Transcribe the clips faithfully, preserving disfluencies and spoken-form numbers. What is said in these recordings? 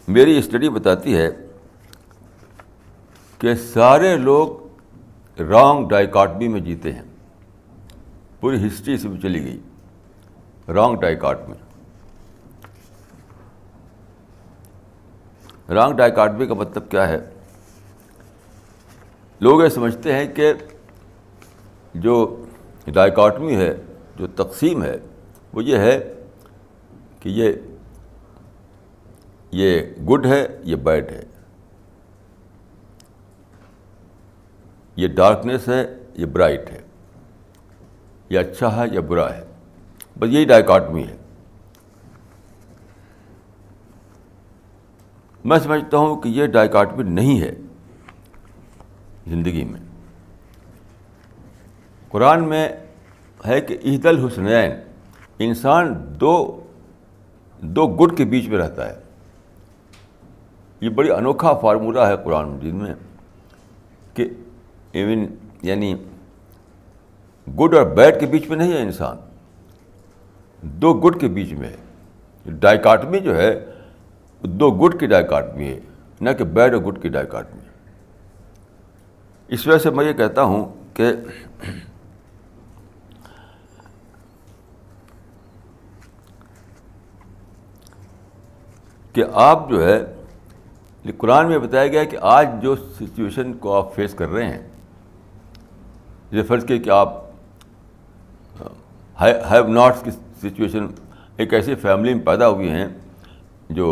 میری اسٹڈی بتاتی ہے کہ سارے لوگ رانگ ڈائیکاٹمی میں جیتے ہیں. پوری ہسٹری اس میں چلی گئی رانگ ڈائیکاٹمی. رانگ ڈائیکاٹمی کا مطلب کیا ہے؟ لوگ یہ سمجھتے ہیں کہ جو ڈائیکاٹمی ہے، جو تقسیم ہے، وہ یہ ہے کہ یہ یہ گڈ ہے، یہ بیڈ ہے، یہ ڈارکنیس ہے، یہ برائٹ ہے، یہ اچھا ہے، یہ برا ہے. بس یہی ڈائیکاٹمی ہے. میں سمجھتا ہوں کہ یہ ڈائیکاٹمی نہیں ہے زندگی میں. قرآن میں ہے کہ احد الحسنین، انسان دو دو گڈ کے بیچ میں رہتا ہے. یہ بڑی انوکھا فارمولہ ہے قرآن مجید میں کہ ایون یعنی گڈ اور بیڈ کے بیچ میں نہیں ہے انسان، دو گڈ کے بیچ میں ہے. ڈائیکاٹمی جو ہے دو گڈ کی ڈائیکاٹمی ہے، نہ کہ بیڈ اور گڈ کی ڈائیکاٹمی. اس وجہ سے میں یہ کہتا ہوں کہ کہ آپ جو ہے قرآن میں بتایا گیا ہے کہ آج جو سچویشن کو آپ فیس کر رہے ہیں، جیسے فرض کیے کہ آپ ہیو ناٹس کی سچویشن، ایک ایسی فیملی میں پیدا ہوئی ہیں جو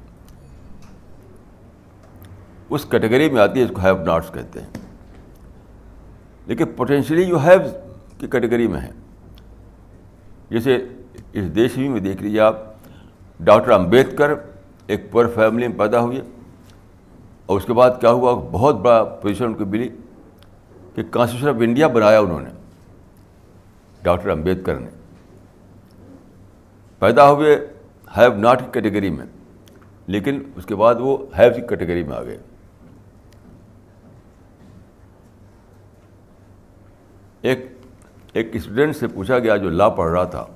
اس کیٹیگری میں آتی ہے جس کو ہیو ناٹس کہتے ہیں، لیکن پوٹینشلی جو ہیو کی کیٹیگری میں ہے. جیسے اس دیش میں دیکھ لیجیے آپ، ڈاکٹر امبیڈکر ایک پور فیملی میں پیدا ہوئے اور اس کے بعد کیا ہوا، بہت بڑا پوزیشن ان کو ملی کہ کانسٹیٹیوشن آف انڈیا بنایا انہوں نے. ڈاکٹر امبیڈکر نے پیدا ہوئے ہیو ناٹ کی کیٹیگری میں، لیکن اس کے بعد وہ ہیو کی کیٹیگری میں آ گئے. ایک ایک اسٹوڈنٹ سے پوچھا گیا جو لا پڑھ رہا تھا،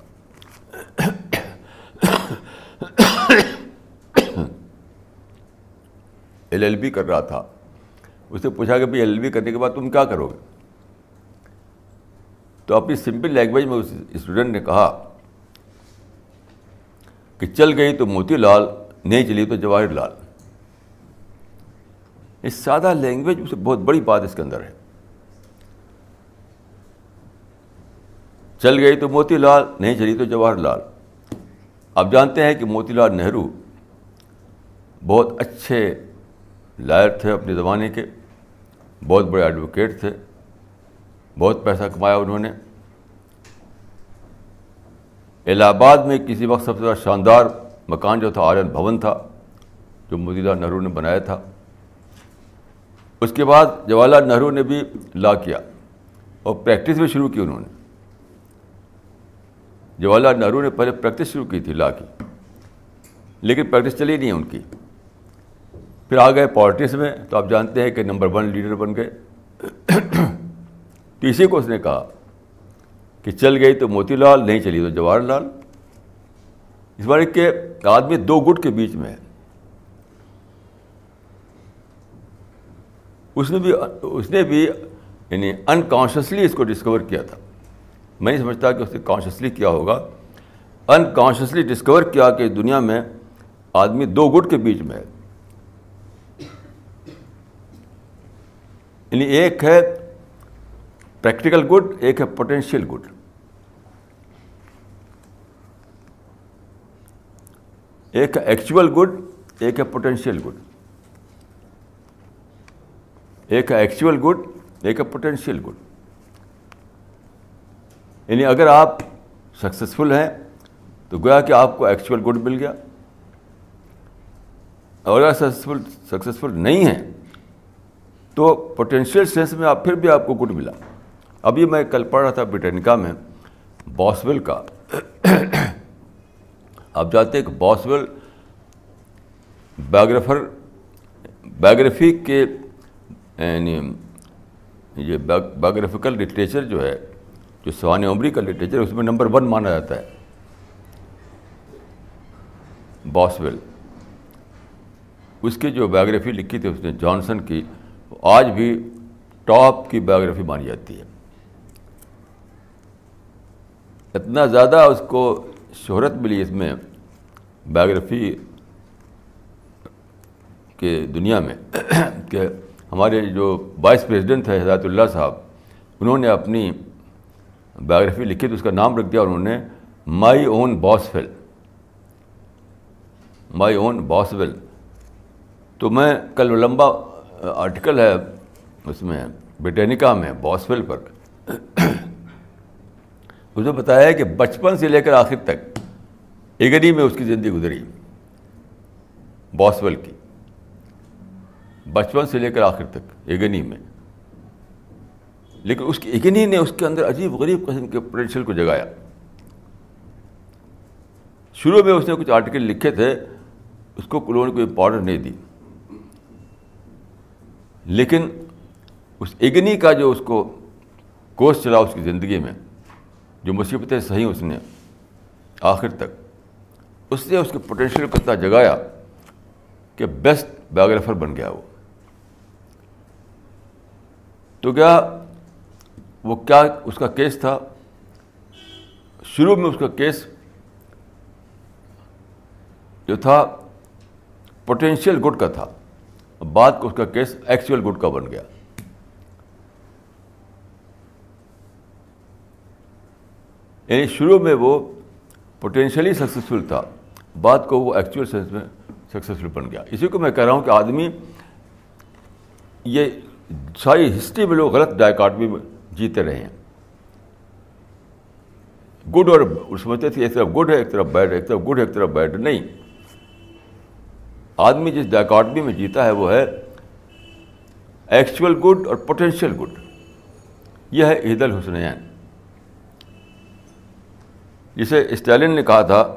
ایل ایل بی کر رہا تھا، اس سے پوچھا کہ بھائی ایل ایل بی کرنے کے بعد تم کیا کرو گے؟ تو اپنی سمپل لینگویج میں اس اسٹوڈنٹ نے کہا کہ چل گئی تو موتی لال، نہیں چلی تو جواہر لال. اس سادہ لینگویج میں سے بہت بڑی بات اس کے اندر ہے. چل گئی تو موتی لال، نہیں چلی تو جواہر لال. آپ جانتے ہیں کہ موتی لال نہرو بہت اچھے لائر تھے اپنے زمانے کے، بہت بڑے ایڈوکیٹ تھے، بہت پیسہ کمایا انہوں نے. الہ آباد میں کسی وقت سب سے زیادہ شاندار مکان جو تھا آرین بھون تھا، جو موتی لال نہرو نے بنایا تھا. اس کے بعد جواہر لال نہرو نے بھی لا کیا اور پریکٹس بھی شروع کی انہوں نے. جواہر لال نہرو نے پہلے پریکٹس شروع کی تھی لا کی، لیکن پریکٹس چلی نہیں ان کی. پھر آ گئے پالیٹکس میں، تو آپ جانتے ہیں کہ نمبر ون لیڈر بن گئے. تو اسی کو اس نے کہا کہ چل گئی تو موتی لال، نہیں چلی تو جواہر لال. اس بارے کہ آدمی دو گٹ کے بیچ میں ہے. اس نے بھی اس نے بھی یعنی انکانشیسلی اس کو ڈسکور کیا تھا. میں نہیں سمجھتا کہ اس نے کانشیسلی کیا ہوگا، انکانشیسلی ڈسکور کیا کہ دنیا میں آدمی دو گٹ کے بیچ میں ہے. یعنی ایک ہے پریکٹیکل گڈ، ایک ہے پوٹینشیل گڈ. ایک ہے ایکچوئل گڈ، ایک ہے پوٹینشیل گڈ. ایک ہے ایکچوئل گڈ، ایک ہے پوٹینشیل گڈ. یعنی اگر آپ سکسیزفل ہیں تو گویا کہ آپ کو ایکچوئل گڈ مل گیا، اور اگر سکسیزفل سکسیزفل نہیں ہیں تو پوٹینشیل سینس میں آپ پھر بھی آپ کو گڈ ملا. ابھی میں کل پڑھ رہا تھا بریٹینیکا میں باسویل کا. آپ جانتے ہیں کہ باسویل بایوگرافر بایوگرافی کے یعنی یہ بایوگرافیکل لٹریچر جو ہے، جو سوانح عمری کا لٹریچر، اس میں نمبر ون مانا جاتا ہے باسویل. اس کی جو بایوگرافی لکھی تھی اس نے جانسن کی، آج بھی ٹاپ کی بایوگرافی مانی جاتی ہے. اتنا زیادہ اس کو شہرت ملی اس میں بایوگرافی کے دنیا میں کہ ہمارے جو وائس پریزیڈنٹ ہے ہدایت اللہ صاحب، انہوں نے اپنی بایوگرافی لکھی تو اس کا نام رکھ دیا انہوں نے مائی اون باسویل. مائی اون باسویل. تو میں کل لمبا آرٹیکل ہے اس میں بریٹینیکا میں باسویل پر، اس نے بتایا ہے کہ بچپن سے لے کر آخر تک ایگنی میں اس کی زندگی گزری، باسویل کی، بچپن سے لے کر آخر تک ایگنی میں. لیکن اس کی ایگنی نے اس کے اندر عجیب غریب قسم کے پوٹینشیل کو جگایا. شروع میں اس نے کچھ آرٹیکل لکھے تھے، اس کو انہوں نے کوئی امپورٹنس نہیں دی، لیکن اس ایگنی کا جو اس کو کورس چلا اس کی زندگی میں، جو مصیبتیں سہی اس نے آخر تک، اس نے اس کے پوٹینشیل کو اتنا جگایا کہ بیسٹ بایوگرافر بن گیا وہ. تو کیا وہ کیا اس کا کیس تھا؟ شروع میں اس کا کیس جو تھا پوٹینشیل گڈ کا تھا، بعد کو اس کا کیس ایکچوئل گڈ کا بن گیا. یعنی شروع میں وہ پوٹینشیلی سکسیسفل تھا، بعد کو وہ ایکچوئل سینس میں سکسیسفل بن گیا. اسی کو میں کہہ رہا ہوں کہ آدمی یہ ساری ہسٹری میں لوگ غلط ڈائیکاٹمی میں جیتے رہے ہیں. گڈ اور سمجھتے تھے ایک طرف گڈ ہے ایک طرف بیڈ ہے، ایک طرف گڈ ہے ایک طرف بیڈ ہے. نہیں، آدمی جس ڈائیکاٹمی میں جیتا ہے وہ ہے ایکچوئل گڈ اور پوٹینشیل گڈ. یہ ہے احدی الحسنیین. جسے اسٹالن نے کہا تھا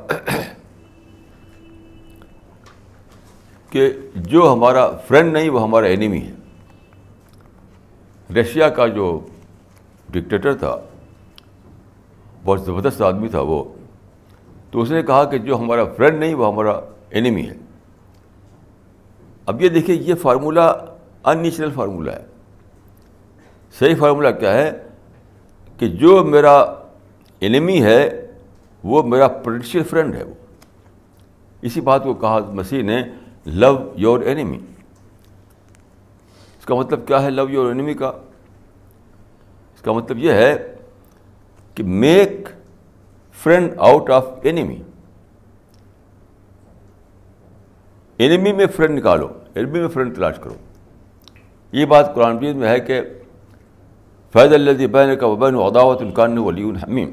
کہ جو ہمارا فرینڈ نہیں وہ ہمارا اینیمی ہے. رشیا کا جو ڈکٹیٹر تھا، بہت زبردست آدمی تھا وہ، تو اس نے کہا کہ جو ہمارا فرینڈ نہیں وہ ہمارا اینیمی ہے. اب یہ دیکھیے، یہ فارمولہ ان نیچرل فارمولہ ہے. صحیح فارمولہ کیا ہے کہ جو میرا اینیمی ہے وہ میرا پوٹینشیل فرینڈ ہے. وہ اسی بات کو کہا مسیح نے لو یور اینیمی. اس کا مطلب کیا ہے لو یور اینیمی کا؟ اس کا مطلب یہ ہے کہ make friend out of enemy. Enemy میں فرینڈ نکالو، اینیمی میں فرینڈ تلاش کرو. یہ بات قرآن مجید میں ہے کہ فَإِذَا الَّذِي بَيْنَكَ وَبَيْنَهُ عَدَاوَةٌ كَأَنَّهُ وَلِيٌّ حَمِيمٌ.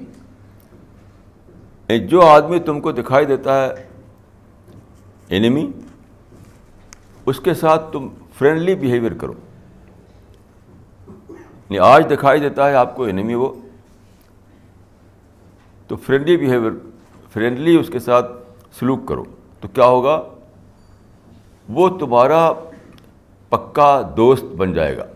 جو آدمی تم کو دکھائی دیتا ہے اینیمی، اس کے ساتھ تم فرینڈلی بیہیویئر کرو. نہیں، آج دکھائی دیتا ہے آپ کو اینیمی وہ، تو فرینڈلی بیہیویئر، فرینڈلی اس کے ساتھ سلوک کرو. تو کیا ہوگا؟ وہ تمہارا پکا دوست بن جائے گا.